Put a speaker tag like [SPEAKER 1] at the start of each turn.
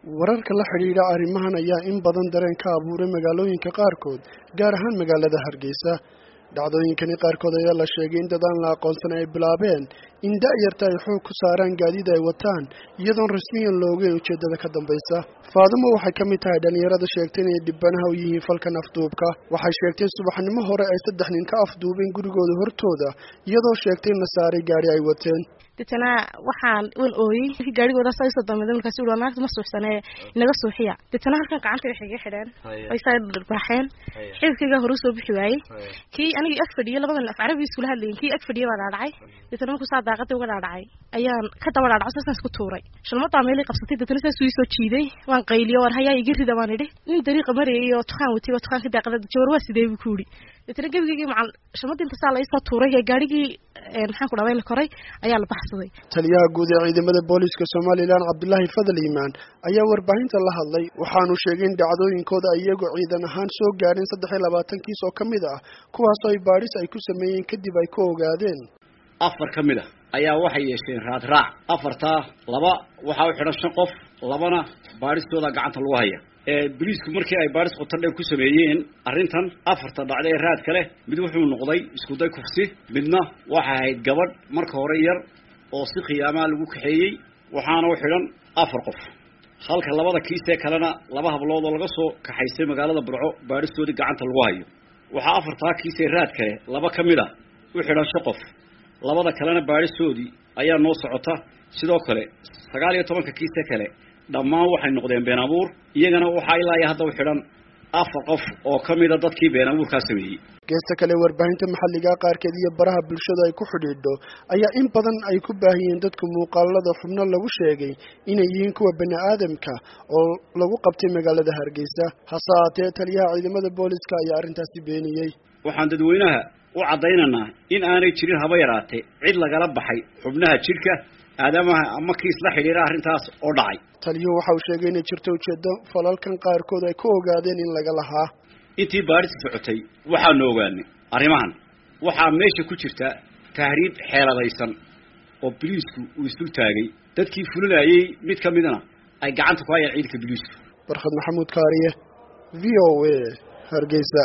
[SPEAKER 1] wararka la xidhiidha arrimahan ayaa in badan dareen ka abuuray magaalooyinka qaarkood gaar ahaan magaalada Hargeysa dhacdooyinkani qaarkood ayaa la sheegay in dadaan la aqoonsan ay bilaabeen in da'yarta ay xoog ku saaraan gaadiid ay wataan iyadoon rasmiyan loogeyn ujeedada ka dambaysa Faadimo waxay ka mid tahay dhalinyarada sheegtay inay dibanaha u yihiin falkan afduubka waxay sheegtay subaxnimo hore ay 3 nin ka afduubeen gurigooda hortooda iyadoo sheegtay in la saaray gaari ay wateen
[SPEAKER 2] dadana waxaan ooyay gaarigooda say soo dambeeyay markaas uu naagta ma suuxsanay inaga suuxiya dadana halkan gacanta waxay iga xidheen way say dharbaaxeen xilkiga hore soo bixi waayay kii aniga ag fadhiyo labadan af carabi isku hadlayeen kii ag fadhiyo waa dhacay dadana ku saa daaqada uga dhacay ayaan ka daba dhacay saas ku tuuray shalmada meelay qabsatay dadana saas soo jiiday waan qayliyo war hayaa iga rida waan idhi in dariiqa mareeyo tukaan wati tukaan ka daaqada joor waa sidee buu ku yiri dadana gabigii macal shalmada inta saa la isoo tuuray gaarigii maxaan ku dhawayn koray ayaa la baxsaday
[SPEAKER 1] taliyaha guud ee ciidamada booliska Soomaaliland Cabdullaahi Fadal Iimaan ayaa warbaahinta la hadlay waxaanu sheegay in dhacdooyinkooda iyagoo ciidan ahaan soo gaareen 23 kiis oo kamid ah kuwaas oo ay baaris ay ku sameeyeen kadib ay ku ogaadeen
[SPEAKER 3] 4 kamid ah ayaa waxay yeesheen raad raac 4ta laba waxa uu xidhan 5 qof labana baaristooda gacanta lagu haya booliisku markii ay baaris qoto dheer ku sameeyeen arrintan 4ta dhacday raad kale mid wuxuu noqday isku day kufsi midna waxa ahayd gabadh marka hore yar oo si qiyaama lagu kaxeeyay waxaana u xidhan 4 qof halka labada kiis ee kalena laba hablood oo laga soo kaxaysay magaalada Burco baaristoodii gacanta lagu hayo waxa 4ta kiis ee raad kale laba kamid ah u xidhan 5 qof labada kalena baaristoodii ayaa noo socota sidoo kale 19 kiis ee kale dhammaan waxay noqdeen been abuur iyagana waxa ilaa hadda u xidhan 4 qof oo kamid ah dadkii been abuurka sameeyay
[SPEAKER 1] geesta kale warbaahinta maxalliga qaarkeed iyo baraha bulshada ay ku xidhiidho ayaa in badan ay ku baahiyeen dadka muuqaalada xubno lagu sheegay inay yihiin kuwa bani'aadamka oo lagu qabtay magaalada Hargeysa hasaatee taliyaha ciidamada booliska ayaa arrintaasi beeniyay
[SPEAKER 3] waxaan dadweynaha u cadeynaynaa in aanay jirin haba yaraatee cid lagala baxay xubnaha jirka aadamaha ama kiis la xiriira arrintaas oo dhacay
[SPEAKER 1] taliyo waxa uu sheegay in jirto ujeedo falalkan qaarkood ay ku ogaadeen in laga lahaa
[SPEAKER 3] intii baaris socotay waxaan ogaanay arrimahan waxa meesha ku jirta tahriib xeeladaysan oo booliisku uu isu taagay dadkii fulinayay mid kamidna ay gacanta ku hayeen ciidanka booliisku
[SPEAKER 1] Barkhad Maxamuud Kaariye VOA Hargeysa